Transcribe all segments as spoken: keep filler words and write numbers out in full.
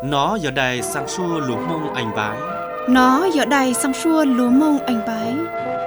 Nó giờ đây sang xua lúa mông anh bái. Nó giờ đây sang xua lúa mông anh bái.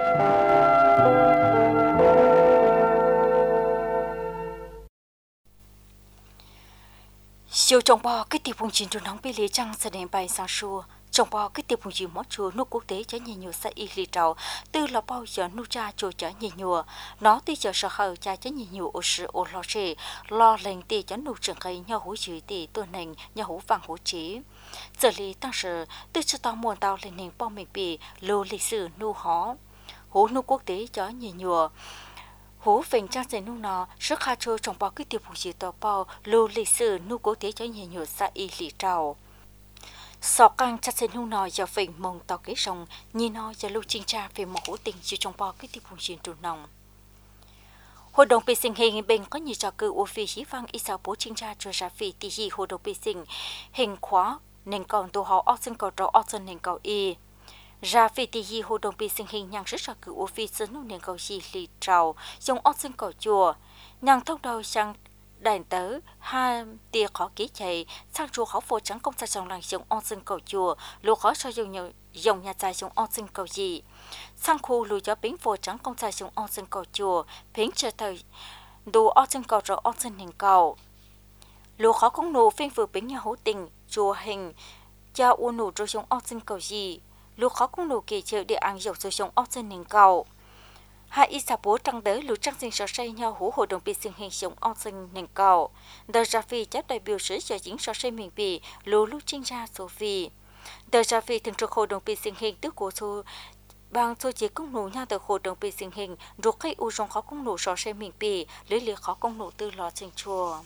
Siêu trong bò cái tiệp vùng chiến trường nóng bị lê trăng sẽ đến bay sang xua. Trong bò cái tiệp vùng chiến mót chùa nước quốc tế cho nhiều nhiều xã y lì trào từ là bao giờ nu cha chùa cho nhiều nhiều nó tí giờ sợ hờ cha cho nhiều nhiều ở sự ở lo chế lo lệnh tí cho nu trường cây nhau hú chửi tí tuần nành nhau hú vàng hú trí giờ lý tăng sự từ cho tao muốn tao lên nền bao mình bị lô lịch sử nu hó hú nu quốc tế cho nhiều nhiều hú phình trang dạy nu nó sức khá trôi trong bò cái tiệp vùng chiến tao bao lô lịch sử nu quốc tế cho nhiều nhiều xã y lì trào sọ căng chặt sen hung nòi giờ phình mông tàu kế sông nhìn nó giờ lưu trình tra về một hữu tình chỉ trong bò cái tiệp vùng chiến trường nòng hội đồng bị sinh hình bên có nhiều trò cử u phi hí vang ít sao bố trình tra cho ra phi tỷ hi hội đồng bị sinh hình khóa nên còn tổ họ option cầu trò option nên cầu y ra phi tỷ hi hội đồng bị sinh hình nhang rất trò cử u phi sân nông nên cầu gì lì trào dùng option cầu chùa nhang thông đầu sang đàn tớ hai tia khó ký chạy sang chùa khó phổ trắng công gia trong làng dùng on sinh cầu chùa lúa khó cho dùng nhiều dùng nhà dài dùng on sinh cầu gì sang khu lùi cho bính phổ trắng công gia dùng on sinh cầu chùa bính chờ thời đủ on sinh cầu rồi on sinh hình cầu lúa khó công nụ phiên vừa bính nhà hữu tình chùa hình cha u nụ rồi dùng on sinh cầu gì lúa khó công nụ kỳ chịu địa ăn dầu rồi dùng on sinh hình cầu hai ít sa bố trăng tới lũ trăng sinh sở xây nhau hú hội đồng bị sinh hình sống on sinh nền cầu đời ra phi chấp đại biểu sứ cho chính sở xây mình bị lũ lũ trinh ra số phi đời ra phi thường trực hội đồng bị sinh hình tức của số bằng số chỉ công nụ nhau từ hội đồng bị sinh hình ruột cây u trong khó công nụ sở xây mình bị lưỡi liệt khó công nụ từ lò trình chùa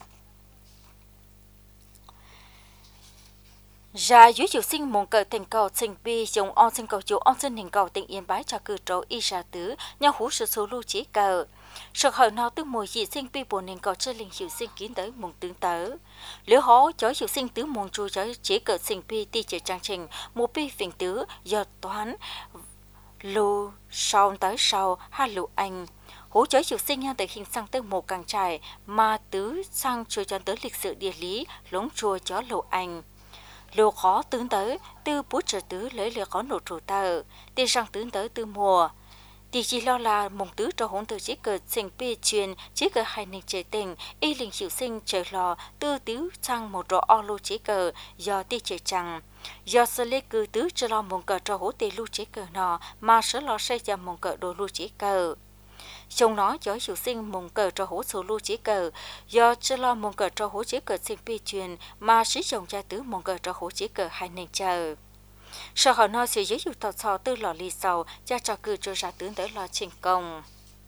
ra dưới chiều sinh mong cờ thành cầu sinh bi dùng on sinh cầu chiều on sinh hình cầu tình yên bái cho cử trấu y ra tứ nhau hú sự số lưu trí cờ sự hở nó từ mùa dị sinh bi buồn hình cầu chơi linh chiều sinh kiến tới mong tướng tớ nếu họ cho chiều sinh tứ mong chu cho chế cờ sinh bi ti chế trang trình một bi phình tứ giờ toán lù sau tới sau hai lù anh hỗ trợ chiều sinh nha từ hình sang tới một càng trải mà tứ sang chùa cho tới lịch sử địa lý lống chùa cho lù anh lô khó tướng tới từ bút trở tứ lấy lệ khó nổ trụ tờ tiền sang tướng tới từ mùa thì chỉ lo là mong tứ cho hỗn từ chỉ cờ sinh pi truyền chỉ cờ hai nền chế tình y linh chịu sinh trời lò tư tứ sang một rõ o lô chỉ cờ do ti chế chẳng do sơ lê cư tứ cho lo mong cờ cho hỗ tê lưu chỉ cờ nọ mà sớ lo xây cho mong cờ đồ lưu chỉ cờ trong nó cho chủ sinh mong cờ cho hỗ số lưu chỉ cờ do chưa lo mong cờ cho hỗ chỉ cờ sinh pi truyền mà sử dụng cha tứ mong cờ cho hỗ chỉ cờ hai nền chờ sau họ nó sẽ giới dụ tọt sò tư lò lì sầu cha cho cử cho ra tướng tới lò trình công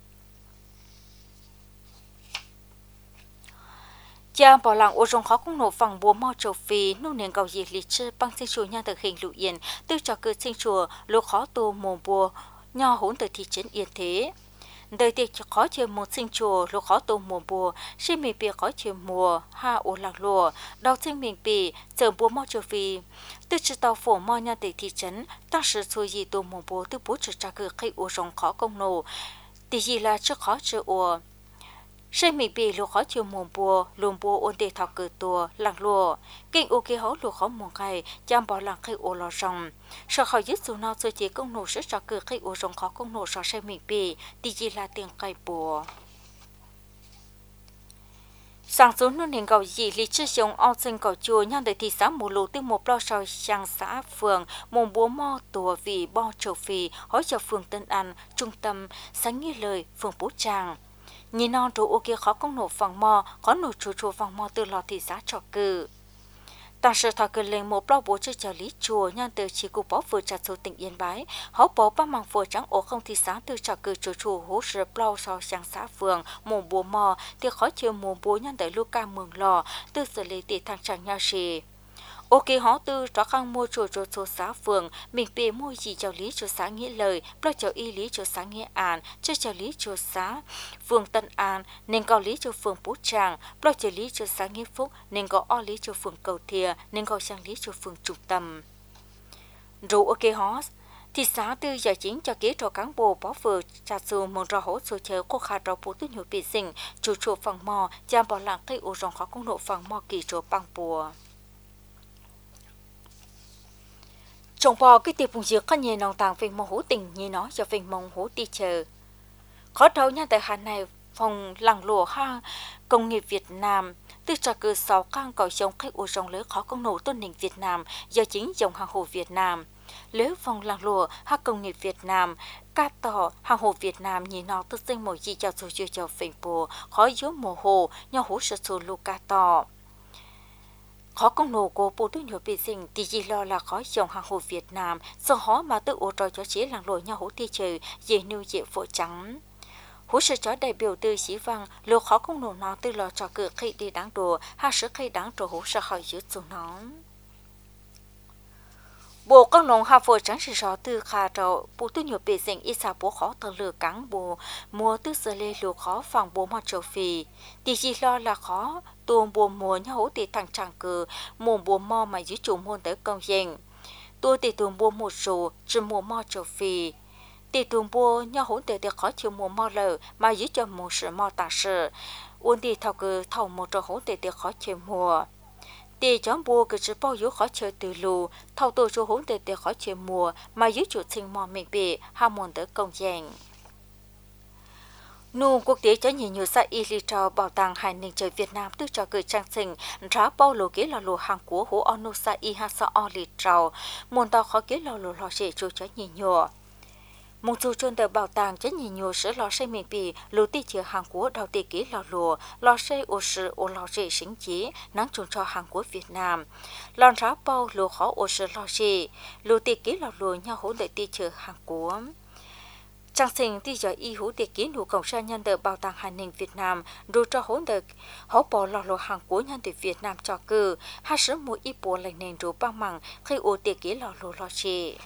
cha bỏ lặng ô trong khó cũng nổ phẳng búa mò châu phi nô nền cầu gì lịch sử bằng sinh chùa nhà thực hình lụ yên tư cho cử sinh chùa lô khó tô mồ bùa nho hỗn từ thị trấn yên thế đời tiệc khó chơi một sinh chùa lô khó tô mùa bùa xin mình bìa khó chơi mùa ha ô lạc lùa đào sinh mình bì chờ bùa mò châu phi từ chỉ tàu phổ mò nhà tiệc thị trấn ta sử xuôi gì tô mùa bùa từ bố trở ra cử khi ô rong khó công nổ thì gì là chưa khó chơi ô xin mình bì lô khó chơi mùa bùa lùm bùa ôn đề thảo cử tua lạc lùa kinh ô kia hó lô khó mùa ngày chăm bỏ lạc khi ô lò rong sợ khỏi dứt dù nào sơ chế công nổ sẽ cho cử khi ô rong khó công nổ so xem mình bì thì gì là tiền cây bùa sáng sớm nôn hình cầu gì lý trí dùng ao sinh cầu chùa nhân đời thị xã mù lù từ một lo sau sang xã phường mồm búa mo tùa vì bo châu phi hỏi cho phường Tân An trung tâm sáng nghe lời phường Bú Tràng nhìn non trụ ô kia khó công nổ phẳng mò khó nổ chùa chùa phẳng mò từ lò thị xã cho cử ta sẽ thọ cử lên một bao bố chơi trò lý chùa nhân từ chỉ cụ bó vừa chặt số tỉnh Yên Bái họ bó ba mảng vừa trắng ổ không thị xã từ trò cử chùa chùa hỗ trợ bao sau sang xã phường mồm búa mò thì khó chiều mồm búa nhân từ Luca mường lò từ xử lý tỷ thằng chẳng nhau xì ok họ từ cho khang mua chùa chùa chùa xã phường mình bề mua gì cho lý chùa xã nghĩa lời bao cho y lý chùa xã nghĩa an cho cho lý chùa xã phường Tân An nên có lý chùa phường Bú Tràng bao cho lý chùa xã Nghĩa Phúc nên có o lý chùa phường Cầu Thìa nên có sang lý chùa phường Trung Tâm rồi ok họ thị xã từ giờ chính cho kế cho cán bộ bảo vừa trả sự một rõ hỗ trợ chờ cô khá rõ bố tư nhiều bị sinh chủ chùa phẳng mò chạm bỏ lặng cây ô rong khó công nộ phẳng mò kỳ chỗ băng bùa trong bò cái tiệp bùng dược có nhiều nòng tàng về mong hữu tình như nó cho về mong hữu đi chờ khó thấu nha tại hà này phòng làng lụa ha công nghiệp Việt Nam từ trò cử sáu cang cầu chống khách u rong lưới khó công nổ tôn hình Việt Nam do chính dòng hàng hồ Việt Nam lưới phòng làng lụa ha công nghiệp Việt Nam ca tỏ hàng hồ Việt Nam nhìn nó tự sinh một gì cho dù chưa cho phình bùa khó yếu mồ hồ nhau hú sợ sù lù ca tỏ khó công nổ của bộ tư nhiều bị sinh thì chỉ lo là khó dòng hàng hồ Việt Nam do họ mà tự ô trò cho chế làng lụa nhau hú ti trừ dễ nêu dễ phổ trắng hú sự chó đại biểu từ sĩ văn lô khó công nổ nó từ lò trò cử khi đi đáng đồ ha sự khi đáng đồ hú sợ khỏi giữ chủ nó bộ công nông hà phổ trắng sự rõ từ khả trâu bộ tư nhiều bị sinh ít xa bố khó tờ lửa cắn bộ mua từ giờ lê lô khó phòng bố mặt châu phi thì chỉ lo là khó tuôn bùa mùa nhau hú thì thằng chẳng cử mồm bùa mò mà giữ chủ môn tới công dân tôi thì tuôn bùa một số chỉ mùa mò châu phi tỷ tuồng bùa nhau hỗn tệ để khó chịu mùa mò lờ mà giữ cho một sự mò tả sự uốn đi thầu cứ thầu một trò hỗn tệ để khó chịu mùa tỷ chọn bùa cứ chỉ bao giữ khó chịu từ lù thầu tôi cho hỗn tệ để khó chịu mùa mà giữ chủ sinh mò mình bị ham muốn tới công dân nụ quốc tế cho nhiều nhiều xã y lý trào bảo tàng hải ninh trời Việt Nam từ trò cười trang sinh trả bao lô kế là lô hàng của hố onu xã y ha xã o lý trào muốn tao khó kế là lô lò dễ cho cho nhiều nhiều một số chuyên tờ bảo tàng cho nhiều nhiều sự lò xây miền bì lô tì chứa hàng của đầu tỷ kế lò lùa lò xây ô sự ô lò dễ sinh chế nắng trồng cho hàng của Việt Nam lòn ráo bao lô khó ô sự lò dễ lô tì kế lò lùa nhau hỗ trợ tì chứa hàng của trang sinh tì cho y hữu tì kế nụ cộng sa nhân tờ bảo tàng hải ninh Việt Nam đủ cho hỗ trợ hỗ bỏ lò lùa hàng của nhân tờ Việt Nam cho cử hai sứ mũi y bộ lệnh nền đủ bao măng khi ô tì kế lò lùa lò dễ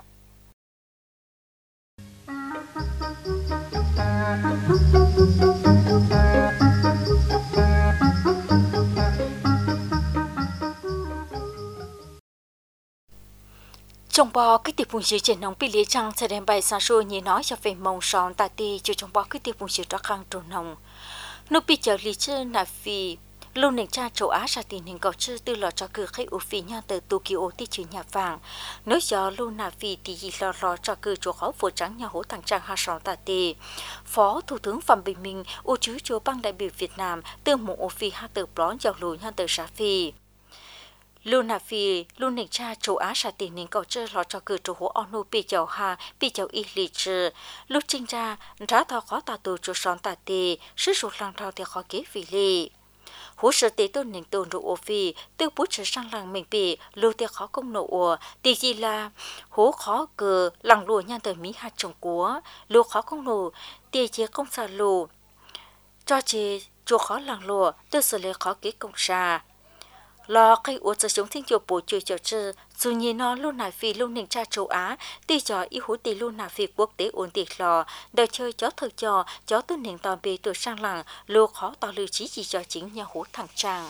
trong bò cái tiệp bùng dữ trên nông bị lý trang sẽ đem bài sáng sủa như nói cho về mong sòn tại ti cho trong bò cái tiệp bùng dữ đó khang trồn nông nó bị chờ lý chưa là vì lâu nền cha châu Á ra tình hình cầu chưa từ lò cho cử khách u phi nha từ Tokyo ti chữ nhà vàng nói cho lâu nà vì thì gì lò lò cho cử chỗ khó phổ trắng nhà hố thằng trang ha sòn tại ti phó thủ tướng Phạm Bình Minh u chứ chỗ bang đại biểu Việt Nam từ một u phi ha từ blon dọc lùi nha từ sa phi Luna Phi, Luna cha châu Á sa tình hình cầu chơi lọ cho cử châu Hồ Onu bị chào ha, bị chào y lý trừ. Lúc trình ra, ra thọ khó tà tù cho son tà tì, sức sụt lăng thao thì khó kế vì lì. Hú sở tế tôn nền tôn rụ ô phi, tư bút trở sang làng mình bị, lưu tiết khó công nộ ổ, tì gì là hú khó cờ, làng lùa nhan tờ mỹ hạt trồng cúa, lưu khó công nộ, tì chế công xa lù. Cho chế, chùa khó làng lùa, tư sở lê khó kế công xa. Lo cây ủa cho chúng thiên chủ bộ chơi trò chơi, dù nhìn nó luôn nải phi luôn nền cha châu Á, tì cho ý hú tì luôn nải phi quốc tế ổn định lò, đời chơi chó thực cho, chó tư nền tòa bì tuổi sang làng, lưu khó tỏ lưu trí gì cho chính nhà hú thằng trang.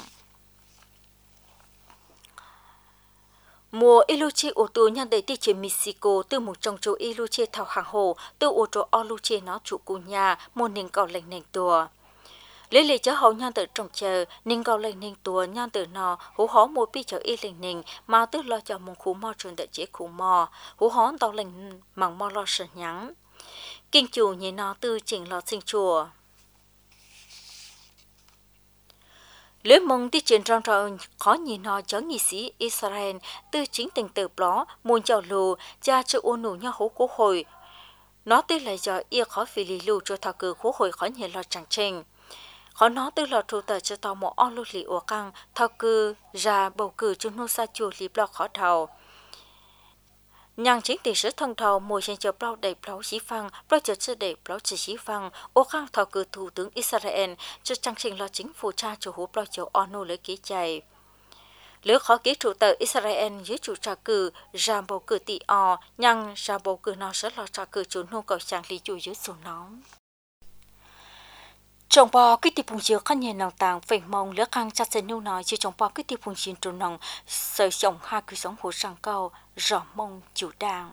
Mùa Iluche ô tô nhân đầy tì chế Mexico từ một trong chỗ Iluche thảo hàng hồ, từ ô tô Oluche nó chủ cụ nhà, một nền cầu lệnh nền tùa. Lý lý cho hậu nhân tự trồng chờ, nên cầu lệnh nên tùa nhân tự nọ, hú hó mua bí cho y lệnh nên, mà tức lo cho một khu mò trường tự chế khu mò, hú hó tàu lệnh mbằng mò lo sợ nhắn. Kinh chủ nhìn nó tư chỉnh lo sinh chùa. Lưới mông đi trên rong rong khó nhìn nó cho nghị sĩ Israel tư chính tình tự đó, muốn cho lù, cha cho ôn nụ nhau hú cố hồi. Nó tư lại cho y khó phì lý lù cho thảo cử cố hồi khó nhìn lo chẳng trình. Khó nó từ lọ thủ tờ cho tàu một on lưu lý ổ căng, thao cư ra bầu cử chung nô sa chùa lý blog khó thầu. Nhàng chính tỷ sứ thông thầu mùi trên cho blog đầy blog dĩ phăng, blog cho chưa đầy blog chỉ dĩ phăng, ổ căng thao cử thủ tướng Israel cho trang trình lo chính phủ cha chủ hú blog cho on lưu lấy ký chạy. Lứa khó ký chủ tờ Israel dưới chủ trà cử ra bầu cử tỷ o, nhàng ra bầu cử nó sẽ lo trà cử chủ nô cầu trang lý chủ dưới số nóng. Trong bò cái tiệp bùng chiều khăn nhẹ nòng tàng phình mông lỡ khăn chặt dây nâu nói chứ trong bò cái tiệp bùng chiều trồn nòng sợi sống hai cứ sống hồ sang câu rõ mông chủ đàng.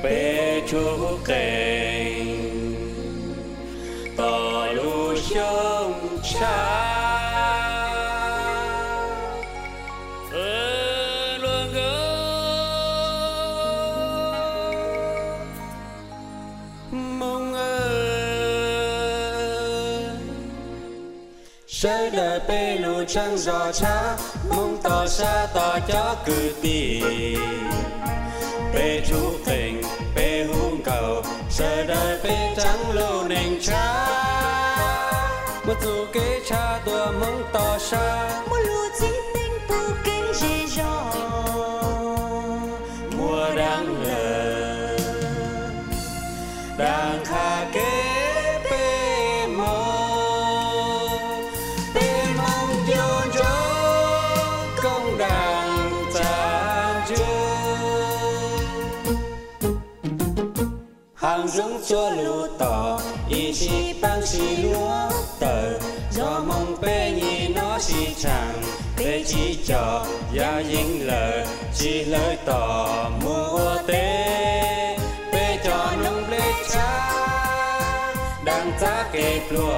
bê chú kênh tỏ lũ sông cha ơ luôn gỡ mong ơi sẽ đời bê lũ trăng gió cha mong tỏ xa tỏ cho cử tì bê chú kênh bê hung cầu sẽ đời bê trắng lô nền cha một dù kế cha tua mong tỏ xa một lúa chỉ tinh tu kinh dễ dò mùa đang lờ đang khá kế bê mô bê mong cho gió công đàn tràn chưa hàng dũng cho lũ tỏ ý chí băng xì lúa tờ do mong bê nhì nó xì chẳng bê chỉ cho gia dính lờ chỉ lời tỏ mua tế bê cho nông lê cha đang giá kê lúa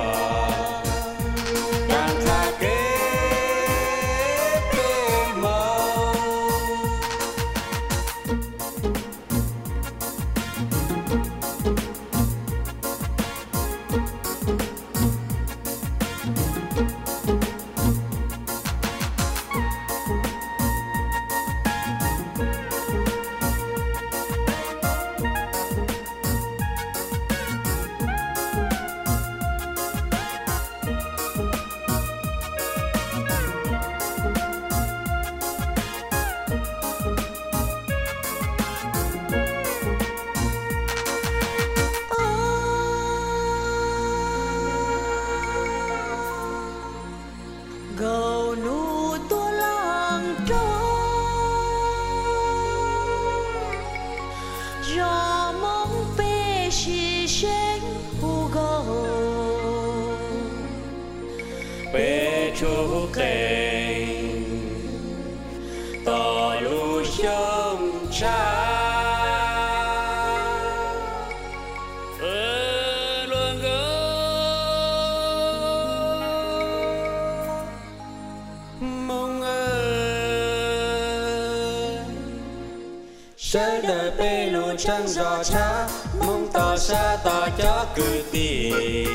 đang khá kê bê mâu gầu nụ tua làng trôi gió mong bê xì xanh hù gầu bê chú kênh tỏ lũ sông cha ơ luôn gỡ mong ơi sẽ đời bê lũ trăng gió cha mong tỏ xa tỏ cho cử tì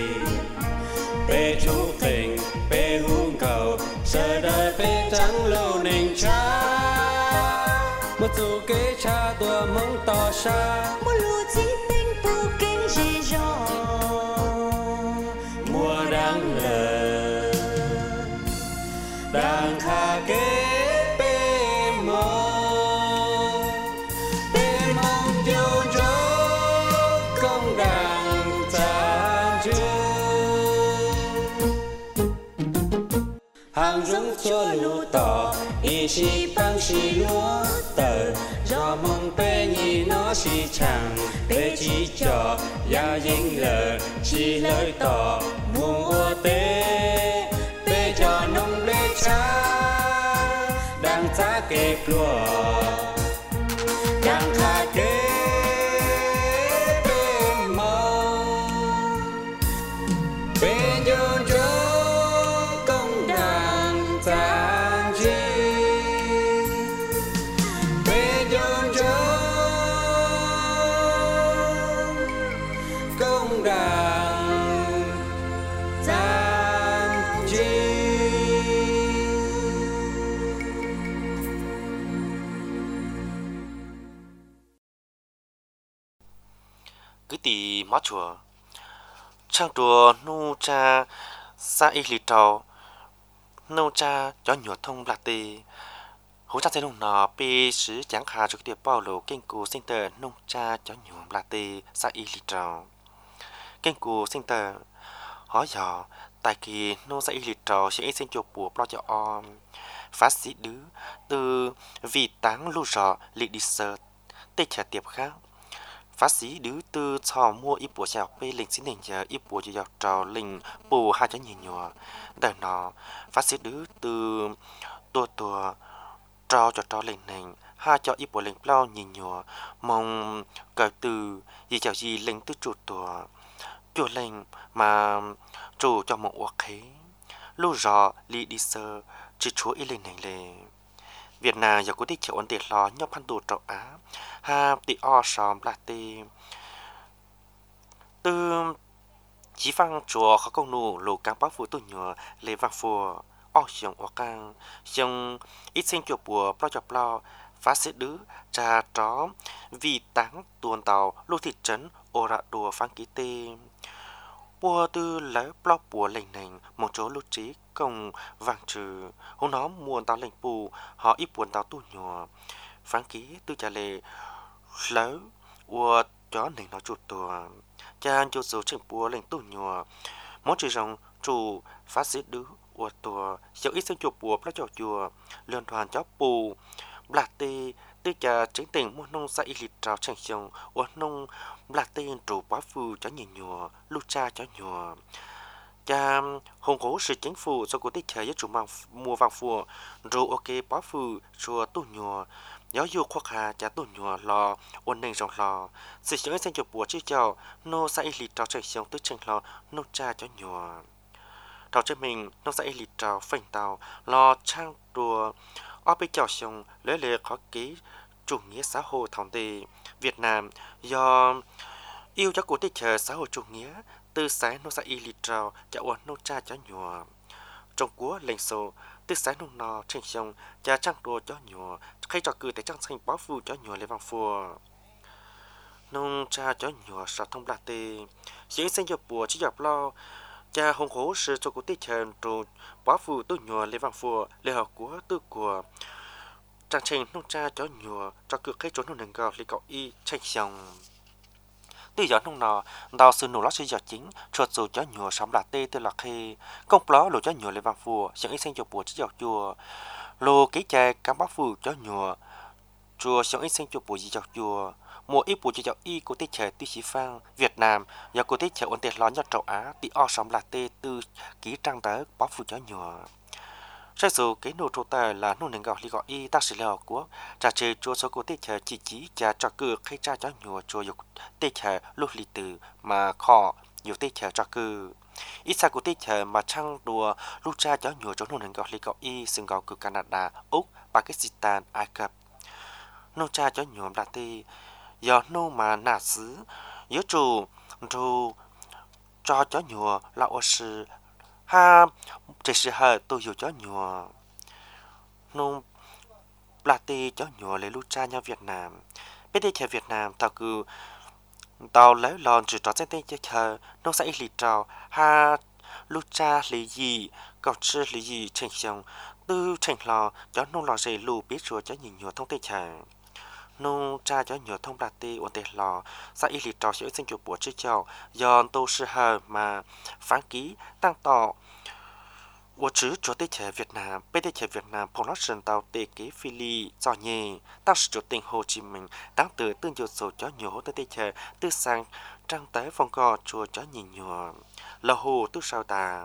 bê chú kênh bê hung cầu sẽ đời bê trắng lô nền cha một dù kế cha tua mong tỏ xa một lúa chỉ tinh tu kinh dễ dò mùa đang lờ đang khá kế bê mô bê mong tiêu chó công đàn tràn chưa hàng dũng cho lũ tỏ ý chí băng xì lúa tờ do mong bê nhì nó xì chẳng bê chỉ cho gia dính lờ chỉ lời tỏ mua tế bê cho nông lê cha đang giá kê lúa đang khá kế bê mâu bê nhôn chó công đàn tràn chi bê nhôn chó công đàn tràn chi cứ tì mót chùa trang chùa nu cha sa y lì trầu nu cha cho nhiều thông lạc tì hỗ trợ xây nông nọ pi sứ chẳng hà cho cái tiệp bao lô kinh cù sinh tờ nu cha cho nhiều lạc tì sa y lì trầu kinh cù sinh tờ hỏi dò tại kỳ nu sa y lì trầu sẽ sinh chùa bùa bao cho om phát sĩ đứ từ vì táng lưu rò lì đi sơ tê trả tiệp khác phát sĩ đứ tư cho mua ít bùa chào bê linh xin hình giờ ít bùa cho dọc trò linh bù hai cho nhìn nhòa đời nó phát sĩ đứ tư tua tua trò cho trò linh hình ha cho ít bộ lệnh plau nhìn nhùa mong cờ từ gì chào gì lệnh tư chủ tùa chùa lệnh mà chủ cho một cuộc khí lưu rõ li đi sơ chỉ chúa ý lên này lệ Việt Nam giờ có tích chịu ổn định lo nhóc pan tù trọ Á ha tị o sòm là tì từ chỉ phăng chùa khó công nụ lù căng bác phụ tù nhựa lệ vàng phùa o xiong o căng xiong ít sinh chùa bùa plo chọc plo phá xế đứ trà tró vì táng tuần tàu lô thị trấn ô rạ đùa phang ký tê bùa tư lấy plo bùa lệnh nành một chỗ lưu trí công vàng trừ hôm nó muôn tàu lệnh bù họ ít buồn tàu tu nhùa phán ký tư trả lệ lấy ua chó nành nó chuột tùa cha cho số trường bùa lệnh tu nhùa món chỉ rằng chủ phát xế đứ ua tùa sau ít sinh chuột bùa plo chọc chùa liên đoàn chó bù bạc tê tư cha chính tình mua nông xã y lịch trào chẳng xong ua nông bạc tê trụ bá phu chó nhìn nhùa lưu cha chó nhùa cha hồng cố sự chính phủ do cố tích chờ với chủ mang mua vàng phù rồi ok bá phu chùa tu nhùa giáo dục khoa hà cha tu nhùa lò ổn định rộng lò sự sống sinh chụp bùa chứ chào nô xã y lịch trào chẳng xong tư chẳng lò nô cha chó nhùa trào cho mình nô xã y lịch trào phanh tàu lò trang đùa ở bên chào xong lấy lệ khó ký chủ nghĩa xã hội thòng tì Việt Nam do yêu cho cố tích chờ xã hội chủ nghĩa từ sáng nô xã y lịch trào cha ổn nô cha chó nhùa trong cúa lệnh số từ sáng nô nò trên xong cha trang đùa chó nhùa khi trò cử tại trang xanh báo phu chó nhùa lấy vàng phùa nông cha chó nhùa sao thông bạc tê diễn sinh cho bùa chỉ dọc lo cha hồng khổ sự cho cố tích chờ rồi báo phu tôi nhùa lấy vàng phùa lấy học của tư của trang trình nông cha chó nhùa cho cử khi trốn nông nền gạo lấy cậu y trên xong từ giờ nông nọ đào sư nổ lót xây giờ chính chuột dù chó nhùa sắm là tê từ là khi công ló lô chó nhùa lấy vàng phùa chẳng ít sinh cho bùa chỉ dọc chùa lô ký chè cắm bác phù chó nhùa chùa chẳng ít sinh cho bùa chỉ dọc chùa mùa ít bùa chỉ dọc y của tết trẻ tư sĩ phang Việt Nam giờ của tết trẻ ổn định lo nhất châu Á tị o sắm là tê từ ký trang tới bác phù chó nhùa sai số cái nô trâu tài là nô nền gạo li gọi y tác sĩ leo của trà chơi chùa số của tết trẻ chỉ chỉ trà trò cử khi cha chó nhùa chùa dục tết trẻ lúc lì từ mà kho nhiều tết trẻ trò cử ít xa của tết trẻ mà trăng đùa lúc cha chó nhùa cho nô nền gạo li gọi y sừng gạo cử Canada Úc Pakistan Ai Cập nô cha chó nhùa là tê giờ nô mà nà xứ nhớ chủ chủ cho chó nhùa là ô sư ha chỉ sự hở tôi hiểu chó nhùa nông là tê chó nhùa lấy lưu cha nhau Việt Nam bên đây Việt Nam tàu cứ tàu lấy lòn chỉ cho tên tên chờ nông xã lịch trào ha lưu cha lấy gì cậu chưa lấy gì thành xong tư thành lò chó nông lò dày lù biết rồi chó nhìn nhùa thông tê chờ nông cha chó nhùa thông là tê ổn tê lò xã y lịch trào sẽ sinh chủ bùa chứ chào do tôi sự hở mà phán ký tăng tỏ我只做对切越南，被对切越南碰到神道对给菲律造孽，当时就定hồ chí minh，当từ tương nhiều số cho nhiều tới对切，từ sang trang tới phong cò chùa cho nhìn nhiều, là hồ từ sao ta,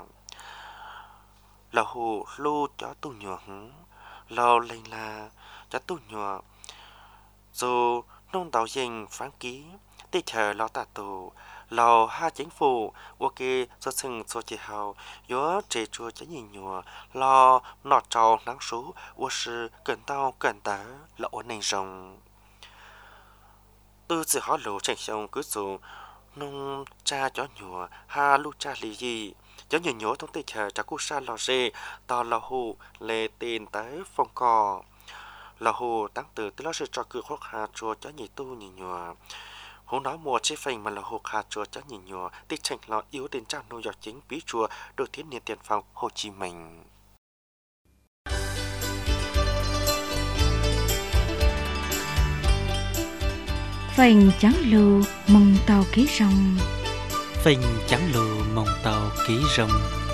là hồ lô cho tu nhiều hứng, là lên là cho tu nhiều, rồi nông đạo dành phán ký,对切老大头。lò ha chính phủ ok do sừng so chỉ hào gió chế chua cho nhìn nhùa lò nọ trâu nắng sú ô sư cần tao cần tá là ổn định rồng từ sự họ lộ tranh xong cứ số nông cha cho nhùa ha lu cha lì gì cho nhùa nhùa thông tây chờ cha cu sa lò rê tao lò hồ lê tiền tới phong cò lò hồ tăng từ từ lo sự cho cứ khóc hà chua cho nhị tu nhị nhùa hôm đó mùa chế phanh mà là hồ khá chùa cho nhìn nhùa tích tranh lọ yếu đến trang nô dọc chính bí chùa đôi thiên niên tiền phòng Hồ Chí Minh. Phanh trắng lù mong tàu ký rồng. Phanh trắng lù mong tàu ký rồng.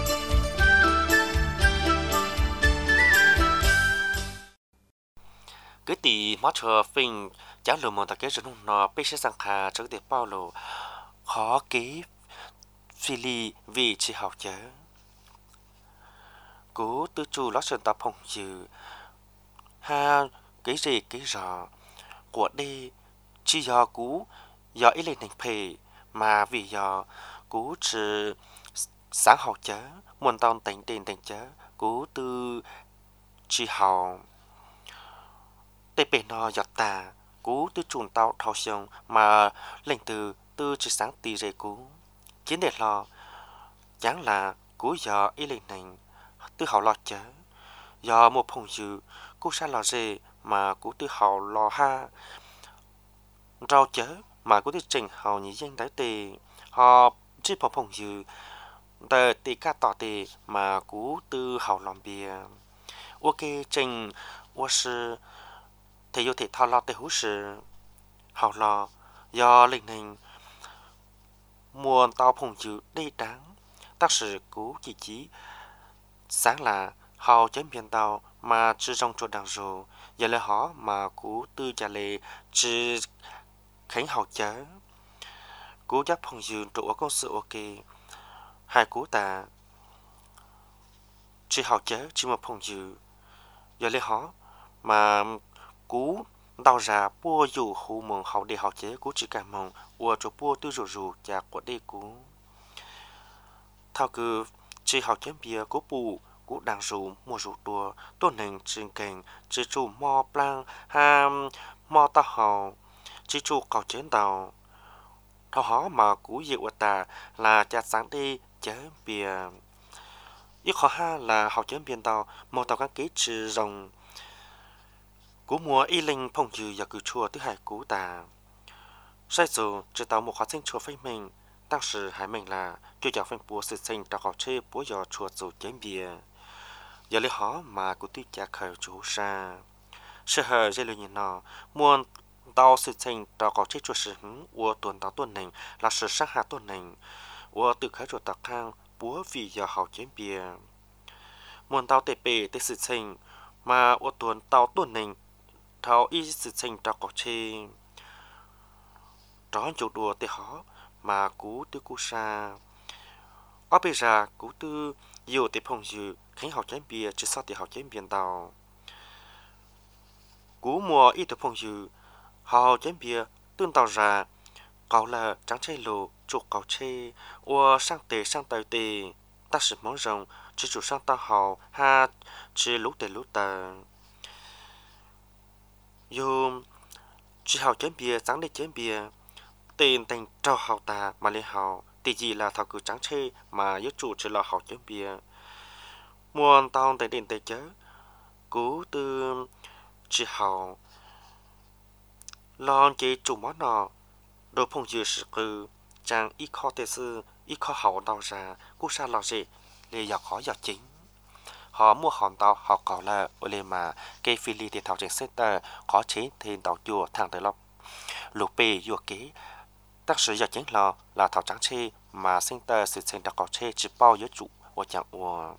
Cái tỷ mất chờ phanh cháu lừa một cái rồi nó bị sẽ sang khá trước để bao lô khó ký phi ly vì chỉ học chớ cố tư chủ lót sơn tập hồng dư ha cái gì cái rõ của đi chỉ do cú do ý lên thành phê mà vì do cú chỉ sáng học chớ muốn tao tỉnh tiền tỉnh chớ cú từ chỉ học tê bể nó giọt tà cú từ chuồn tao thao xong mà lệnh từ từ chỉ sáng tì rề cú chiến đề lo chẳng là cú do ý lên thành từ học lo chớ do một phong dự cú sa lo rề mà cú từ học lo ha rau chớ mà cú từ trình hầu nhị danh đái tì họ chỉ phong phong dự tờ tì ca tỏ tì mà cú từ học lòng bia ok trình我是thể dục thể thao lo tê hú sự học lo do linh hình muốn tao phong dự đây đáng tác sự cú chỉ chỉ sáng là hầu chém biển tàu mà chỉ trong chỗ đằng rồi giờ lại họ mà cú tư trả lệ chỉ khánh hậu chớ cú giáp phong dự trụ công sự ok hai cú ta chỉ hậu chớ chỉ một phong dự giờ lại họ mà cú đào ra bùa dù hù mong hậu để hậu chế cú chỉ cả mong ua cho bùa tư rủ rủ chả của đây cú thao cứ chỉ hậu chém bia cú bù cú đang rủ mua rủ tua tôn hình trên cảnh chỉ chủ mò plan ham mò ta hậu chỉ chủ cầu chén tàu thao hó mà cú dịu ta là chả sáng đi chém bia ít khó ha là hậu chém bia tàu một tàu các ký chỉ rồng cú mua y linh phong dư và cử chùa thứ hai cú ta sai dù chỉ tàu một khóa sinh chùa phê mình当时还明啦就叫分波事情到好车不要出走简别giờ lấy họ mà cú tiếp trả khởi chủ sa sự hờ dây lưỡi nhìn nó muốn tàu sự tình到好车chùa sự hứng của tuần tàu tuần này là sự sát hại tuần này của từ khởi chùa tạc khang búa vì giờ học简biệt muốn tàu tệ bể tệ sự tình mà của tuần tàu tuần này thao y sự tình到好车đó chủ đùa tệ họ mà cú tư cú sa ở bây giờ cú tư nhiều tệ phong dự khánh học chén bia chỉ sau tệ học chén biển tàu cú mùa ít tệ phong dự học chén bia tương tàu ra cậu là trắng chay lộ chuột cậu chay or sang tệ sang tàu tệ ta sử món rồng chỉ chủ sang ta học ha chỉ lú tệ lú tờ dù chỉ học chén bia sáng để chén bia tiền thành trò học ta mà lên học thì gì là thảo cử trắng chê mà yếu chủ chỉ là học chén bia muôn tao tại điện tệ chớ cú từ chỉ học lon chế chủ món nọ đồ phong dư sự cư trang ít khó tệ sư ít khó học đào ra cú sa lò gì để dọc khó dọc chính họ mua hòn tàu họ có là ở đây mà cây phi li thì thảo trên center có chế thì tàu chùa thẳng tới lọc lục bì dùa kế tác sự giờ chính là là thảo trắng chê mà sinh tờ sự sinh đặc có chê chỉ bao giới chủ của chẳng của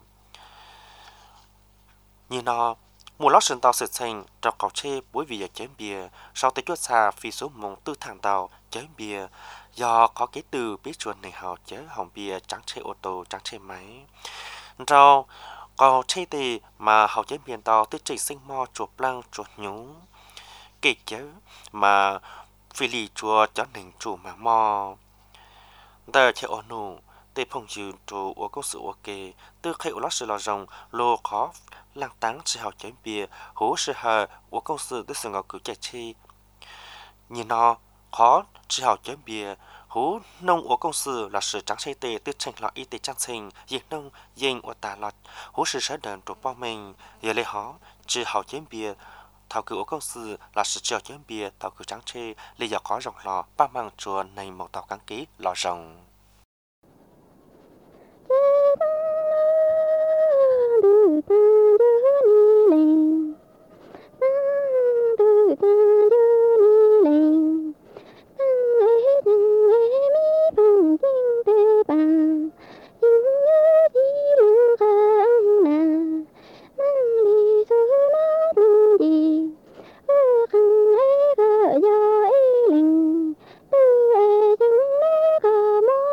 như nó một lót sinh tàu sự sinh đặc có chê bởi vì giờ chém bia sau tới chuột xa phi số mông tư thằng tàu chém bia do có cái từ biết chuột này họ chế hỏng bia trắng chê ô tô trắng chê máy rau còn chê thì mà họ chém bia tàu tới chỉ sinh mo chuột lăng chuột nhúng kịch chứ mà phi lì chùa cho nền chủ mà mò tờ chế ô nụ tê phong dư chủ của công sự ok từ khi lót sự lò rồng lô khó lăng táng chỉ học chém bia hú sự hờ của công sự tới sự ngọc cử chạy chi nhìn nó khó chỉ học chém bia hú nông của công sự là sự trắng xây tê từ tranh lọ y tế trang sinh diệt nông dành của tà lọt hú sự sở đờn chủ bao mình giờ lấy họ chỉ học chém bia thảo cử công sư là sự treo chén bia thảo cử trắng chê lý do có rồng lò ba mang chùa này một tàu cắn ký lò rồng Hãy subscribe cho kênh Ghiền Mì Gõ để không bỏ lỡ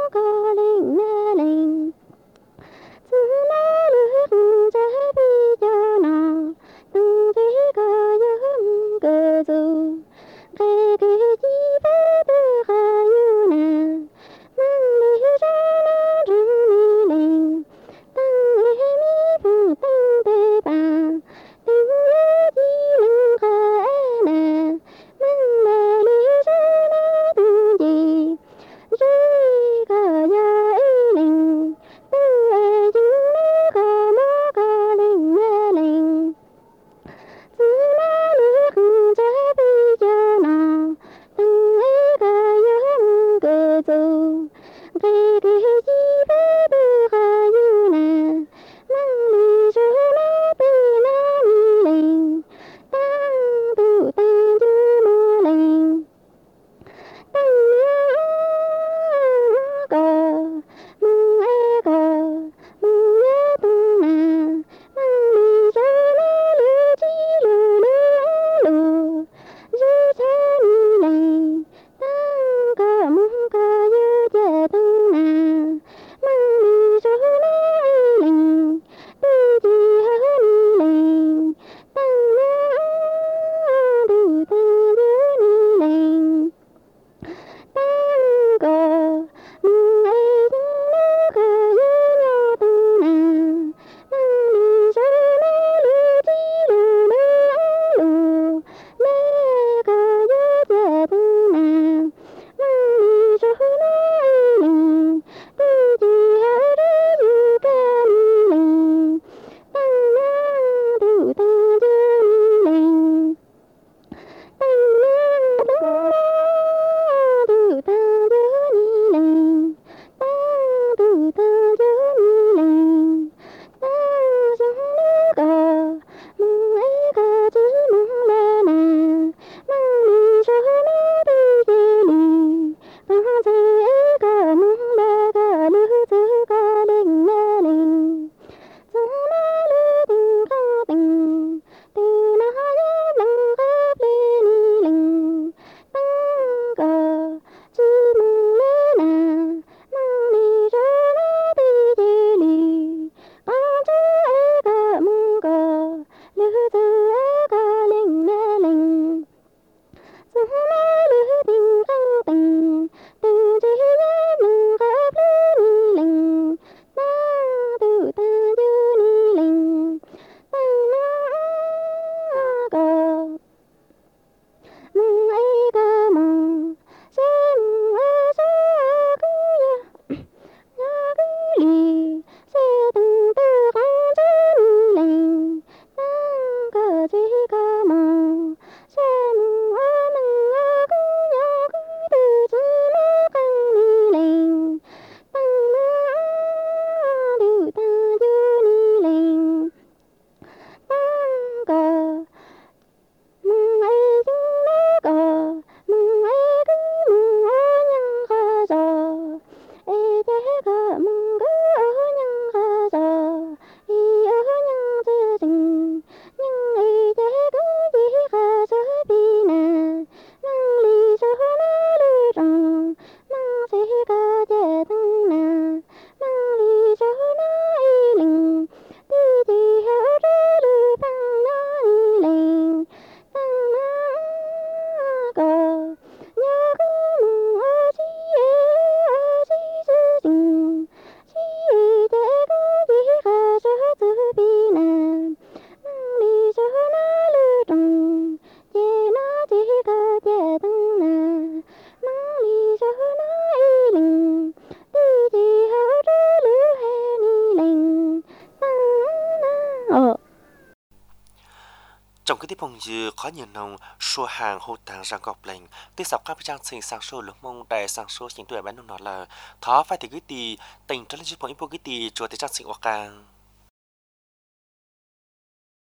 Trong cái tiếp phong dư có nhiều nông xua hàng hô tàng ra gọc lệnh tiếp sọc các trang sinh sang số lực mông đại sang số chính tuổi bán nông nó là thó phải thì cái tì tình cho lên giúp bọn ipo cái tì chùa thì trang sinh hoặc càng